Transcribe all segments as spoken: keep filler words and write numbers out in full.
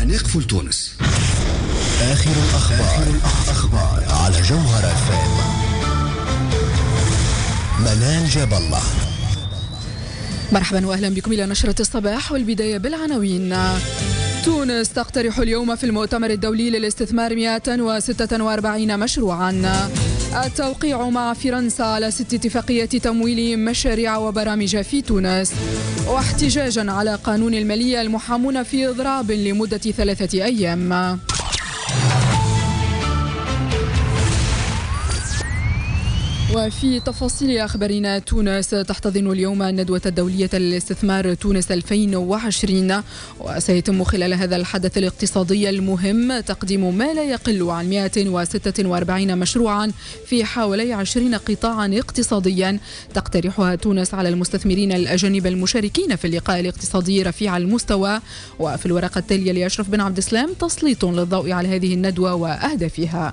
نقفل تونس. آخر الأخبار, آخر الأخبار على جوهرة اف ام. منال جاب الله. مرحبا واهلا بكم الى نشرة الصباح، والبداية بالعناوين. تونس تقترح اليوم في المؤتمر الدولي للاستثمار مئة وستة وأربعين مشروعا. التوقيع مع فرنسا على ست اتفاقية تمويل مشاريع وبرامج في تونس. واحتجاجا على قانون المالية المحامون في إضراب لمدة ثلاثة أيام. وفي تفاصيل أخبارنا، تونس تحتضن اليوم الندوة الدولية للاستثمار تونس ألفين وعشرين، وسيتم خلال هذا الحدث الاقتصادي المهم تقديم ما لا يقل عن مئة وستة وأربعين مشروعا في حوالي عشرين قطاعا اقتصاديا تقترحها تونس على المستثمرين الأجانب المشاركين في اللقاء الاقتصادي رفيع المستوى. وفي الورقة التالية لأشرف بن عبد السلام تسليط للضوء على هذه الندوة وأهدافها.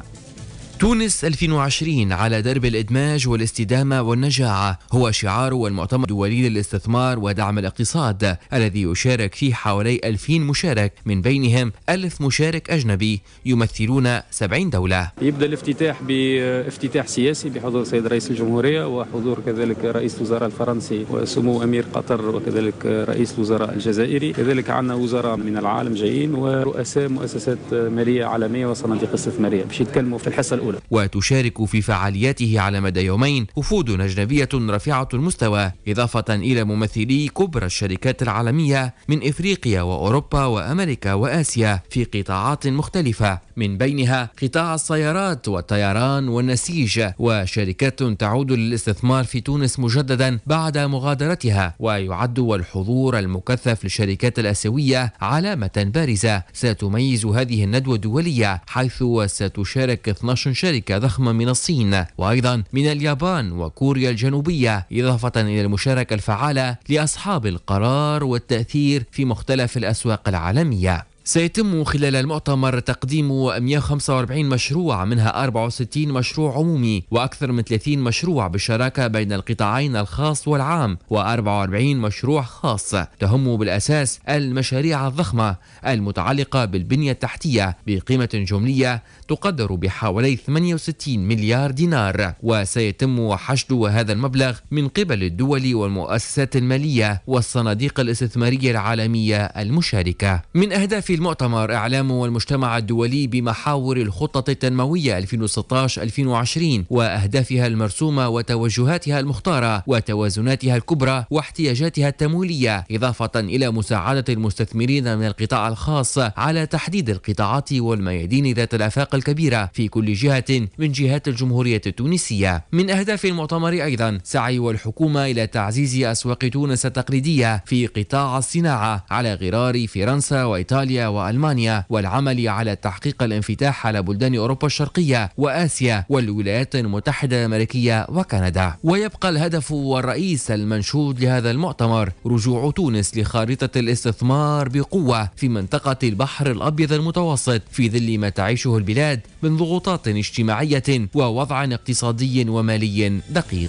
تونس ألفين وعشرين على درب الإدماج والاستدامة والنجاعة هو شعار والمؤتمر الدولي للاستثمار ودعم الاقتصاد الذي يشارك فيه حوالي ألفين مشارك، من بينهم ألف مشارك أجنبي يمثلون سبعين دولة. يبدأ الافتتاح بافتتاح سياسي بحضور سيد رئيس الجمهورية وحضور كذلك رئيس الوزراء الفرنسي وسمو أمير قطر وكذلك رئيس الوزراء الجزائري. كذلك عندنا وزراء من العالم جايين ورؤساء مؤسسات مالية عالمية وصناديق استثمارية باش يتكلموا في الحصة الأولى. وتشارك في فعالياته على مدى يومين وفود أجنبية رفيعة المستوى، إضافة إلى ممثلي كبرى الشركات العالمية من إفريقيا وأوروبا وأمريكا وآسيا في قطاعات مختلفة، من بينها قطاع السيارات والطيران والنسيج، وشركات تعود للاستثمار في تونس مجددا بعد مغادرتها. ويعد الحضور المكثف للشركات الآسيوية علامة بارزة ستميز هذه الندوة الدولية، حيث ستشارك اثنتي عشرة شركة ضخمة من الصين وأيضا من اليابان وكوريا الجنوبية، إضافة إلى المشاركة الفعالة لأصحاب القرار والتأثير في مختلف الأسواق العالمية. سيتم خلال المؤتمر تقديم مئة وخمسة وأربعين مشروع، منها أربعة وستين مشروع عمومي وأكثر من ثلاثين مشروع بالشراكة بين القطاعين الخاص والعام، وأربعة وأربعين مشروع خاص تهم بالأساس المشاريع الضخمة المتعلقة بالبنية التحتية بقيمة جملية تقدر بحوالي ثمانية وستين مليار دينار. وسيتم حشد هذا المبلغ من قبل الدول والمؤسسات المالية والصناديق الاستثمارية العالمية المشاركة. من أهداف المؤتمر إعلام المجتمع الدولي بمحاور الخطة التنموية ألفين وستة عشر ألفين وعشرين وأهدافها المرسومة وتوجهاتها المختارة وتوازناتها الكبرى واحتياجاتها التمويلية، إضافة إلى مساعدة المستثمرين من القطاع الخاص على تحديد القطاعات والميادين ذات الآفاق الكبيرة في كل جهة من جهات الجمهورية التونسية. من أهداف المؤتمر أيضا سعي الحكومة إلى تعزيز أسواق تونس التقليدية في قطاع الصناعة على غرار فرنسا وإيطاليا وألمانيا، والعمل على تحقيق الانفتاح على بلدان أوروبا الشرقية وآسيا والولايات المتحدة الأمريكية وكندا. ويبقى الهدف والرئيس المنشود لهذا المؤتمر رجوع تونس لخارطة الاستثمار بقوة في منطقة البحر الأبيض المتوسط في ظل ما تعيشه البلاد من ضغوطات اجتماعية ووضع اقتصادي ومالي دقيق.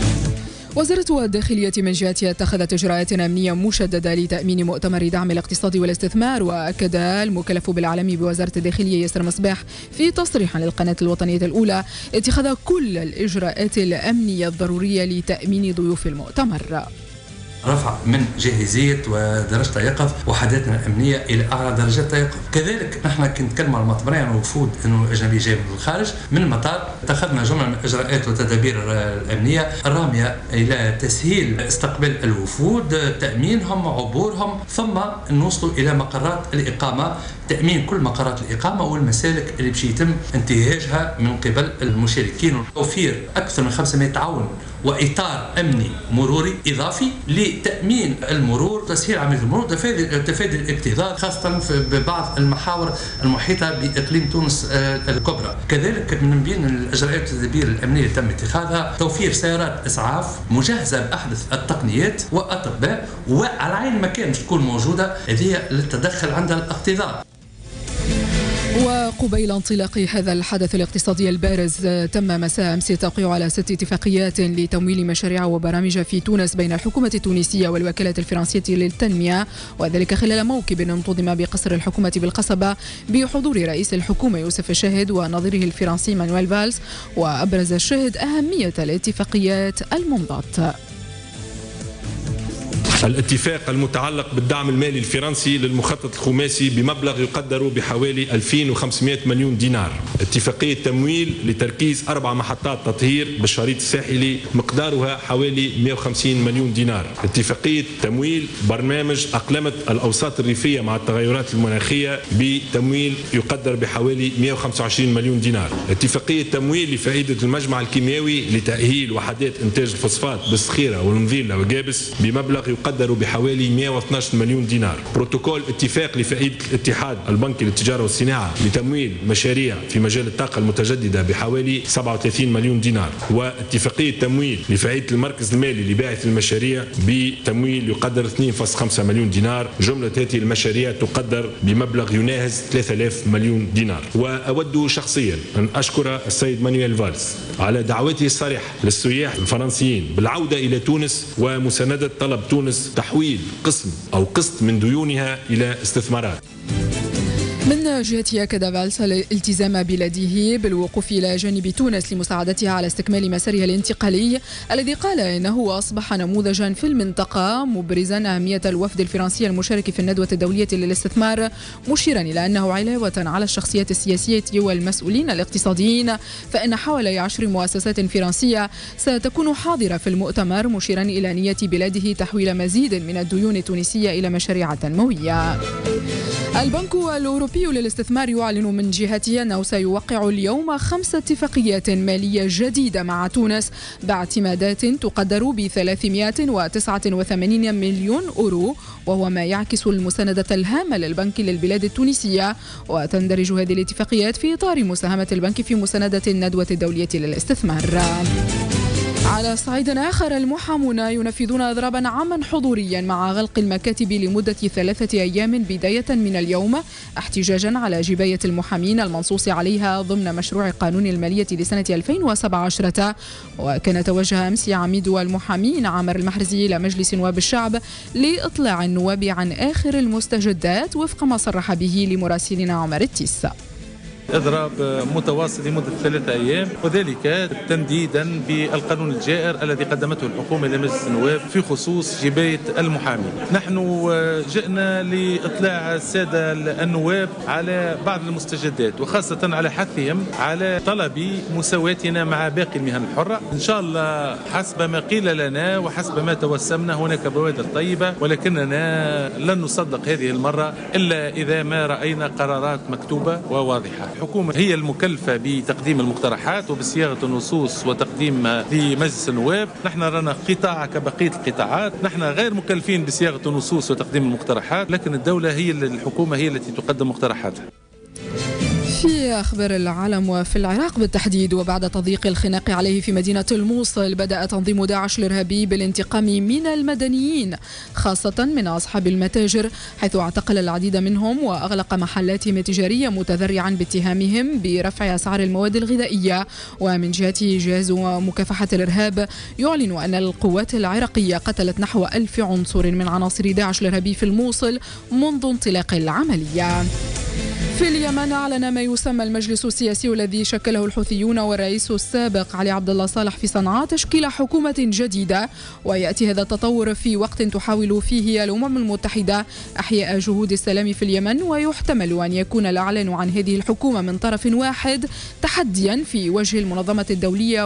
وزارة الداخلية من جهتها اتخذت إجراءات أمنية مشددة لتأمين مؤتمر دعم الاقتصاد والاستثمار. وأكد المكلف بالإعلام بوزارة الداخلية ياسر مصباح في تصريح للقناة الوطنية الأولى اتخاذ كل الإجراءات الأمنية الضرورية لتأمين ضيوف المؤتمر. رفع من جاهزية ودرجة يقظ وحداتنا الأمنية إلى أعلى درجات يقظ. كذلك نحن كنتكلموا على المطبرين يعني وفود إنه أجنبي جاي من الخارج من المطار، اتخذنا جملة من الإجراءات والتدابير الأمنية الرامية إلى تسهيل استقبال الوفود، تأمينهم، عبورهم، ثم نوصلوا إلى مقرات الإقامة، تأمين كل مقرات الإقامة والمسالك اللي باش يتم انتهاجها من قبل المشاركين، وتوفير أكثر من خمسمائة تعاون وإطار أمني مروري إضافي لتأمين المرور، تسهيل عملية المرور، تفادي الاكتظاظ خاصة في بعض المحاور المحيطة بإقليم تونس الكبرى. كذلك من بين الإجراءات والتدابير الأمنية اللي تم اتخاذها توفير سيارات إسعاف مجهزة بأحدث التقنيات وأطباء، وعلى عين ما كانت تكون موجودة هذه للتدخل عند الاكتظاظ. وقبيل انطلاق هذا الحدث الاقتصادي البارز، تم مساء أمس التوقيع على ست اتفاقيات لتمويل مشاريع وبرامج في تونس بين الحكومة التونسية والوكالة الفرنسية للتنمية، وذلك خلال موكب انتظم بقصر الحكومة بالقصبة بحضور رئيس الحكومة يوسف الشاهد ونظيره الفرنسي مانويل فالس. وأبرز الشاهد أهمية الاتفاقيات الممضاة. الاتفاق المتعلق بالدعم المالي الفرنسي للمخطط الخماسي بمبلغ يقدر بحوالي ألفين وخمسمائة مليون دينار. اتفاقية تمويل لتركيز أربع محطات تطهير بالشريط الساحلي مقدارها حوالي مائة وخمسين مليون دينار. اتفاقية تمويل برنامج أقلمة الأوساط الريفية مع التغيرات المناخية بتمويل يقدر بحوالي مائة وخمسة وعشرين مليون دينار. اتفاقية تمويل لفائدة المجمع الكيميائي لتأهيل وحدات إنتاج الفوسفات بالصخيرة والمنظيلة وجابس بمبلغ يقدر بحوالي مائة واثني عشر مليون دينار. بروتوكول اتفاق لفائدة الاتحاد البنكي للتجارة والصناعة لتمويل مشاريع في مجال الطاقة المتجددة بحوالي سبعة وثلاثين مليون دينار. واتفاقية تمويل لفائدة المركز المالي لباعث المشاريع بتمويل يقدر اثنين فاصلة خمسة مليون دينار. جملة هذه المشاريع تقدر بمبلغ يناهز ثلاثة آلاف مليون دينار. وأود شخصيا أن أشكر السيد مانويل فالس على دعوته الصريحة للسياح الفرنسيين بالعودة إلى تونس ومساندة طلب تونس تحويل قسم أو قسط من ديونها إلى استثمارات. من جهته أكد فالس الالتزام بلاده بالوقوف إلى جانب تونس لمساعدتها على استكمال مسارها الانتقالي الذي قال إنه أصبح نموذجا في المنطقة، مبرزا أهمية الوفد الفرنسي المشارك في الندوة الدولية للاستثمار، مشيرا إلى أنه علاوة على الشخصيات السياسية والمسؤولين الاقتصاديين فإن حوالي عشر مؤسسات فرنسية ستكون حاضرة في المؤتمر، مشيرا إلى نية بلاده تحويل مزيد من الديون التونسية إلى مشاريع تنموية. البنك الأوروبي للاستثمار يعلن من جهته أنه سيوقع اليوم خمس اتفاقيات مالية جديدة مع تونس باعتمادات تقدر ب ثلاثمائة وتسعة وثمانين مليون أورو، وهو ما يعكس المساندة الهامة للبنك للبلاد التونسية. وتندرج هذه الاتفاقيات في إطار مساهمة البنك في مساندة الندوة الدولية للاستثمار. على صعيد آخر، المحامون ينفذون إضرابا عاما حضوريا مع غلق المكاتب لمدة ثلاثة أيام بداية من اليوم، احتجاجا على جباية المحامين المنصوص عليها ضمن مشروع قانون المالية لسنة ألفين وسبعة عشر. وكان توجه أمس عميد المحامين عامر المحرزي إلى مجلس نواب الشعب لإطلاع النواب عن آخر المستجدات وفق ما صرح به لمراسلنا عمر التيس. إضراب متواصل لمدة ثلاثة أيام، وذلك تنديدا بالقانون الجائر الذي قدمته الحكومة لمجلس النواب في خصوص جباية المحامين. نحن جئنا لإطلاع السادة النواب على بعض المستجدات، وخاصة على حثهم على طلب مساواتنا مع باقي المهن الحرة. إن شاء الله حسب ما قيل لنا وحسب ما توسمنا هناك بوادر طيبة، ولكننا لن نصدق هذه المرة إلا إذا ما رأينا قرارات مكتوبة وواضحة. الحكومة هي المكلفة بتقديم المقترحات وبصياغة النصوص وتقديمها لمجلس النواب. نحن رانا قطاع كبقية القطاعات، نحن غير مكلفين بصياغة النصوص وتقديم المقترحات، لكن الدولة هي الحكومة هي التي تقدم مقترحاتها. في أخبار العالم وفي العراق بالتحديد، وبعد تضييق الخناق عليه في مدينة الموصل، بدأ تنظيم داعش الإرهابي بالانتقام من المدنيين خاصة من أصحاب المتاجر، حيث اعتقل العديد منهم وأغلق محلاتهم التجارية متذرعا باتهامهم برفع أسعار المواد الغذائية. ومن جهته جهاز مكافحة الإرهاب يعلن أن القوات العراقية قتلت نحو ألف عنصر من عناصر داعش الإرهابي في الموصل منذ انطلاق العملية. في اليمن، أعلن ما يسمى المجلس السياسي الذي شكله الحوثيون والرئيس السابق علي عبد الله صالح في صنعاء تشكيل حكومة جديدة، ويأتي هذا التطور في وقت تحاول فيه الأمم المتحدة إحياء جهود السلام في اليمن، ويحتمل أن يكون الإعلان عن هذه الحكومة من طرف واحد تحديا في وجه المنظمة الدولية